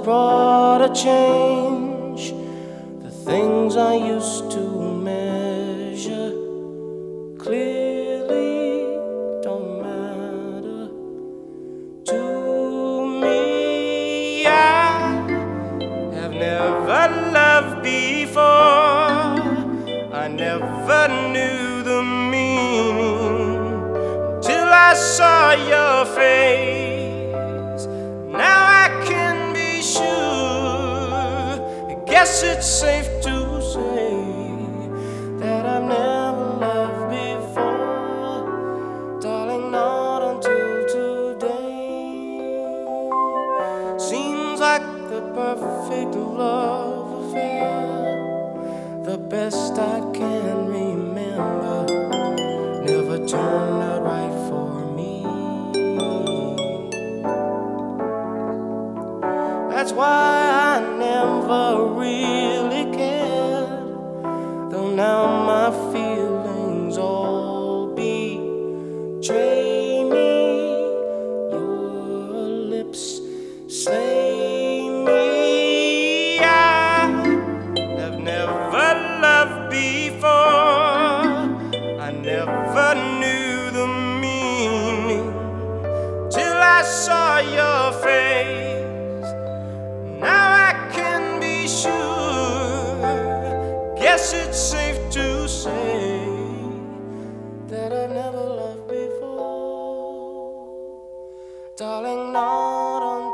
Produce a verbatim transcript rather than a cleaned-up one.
brought a change. The things I used to measure clearly don't matter to me. I have never loved before. I never knew the meaning till I saw your face. Now I can be sure. I guess it's safe to say that I've never loved before, darling, not until today. Seems like the perfect love affair, the best I can remember, never turned out right for me. That's why I never really cared, though now my feelings all betray me. Your lips slay me. I have never loved before. I never knew the meaning till I saw your face. Now I can be sure. Guess it's safe to say that I've never loved before, darling, not on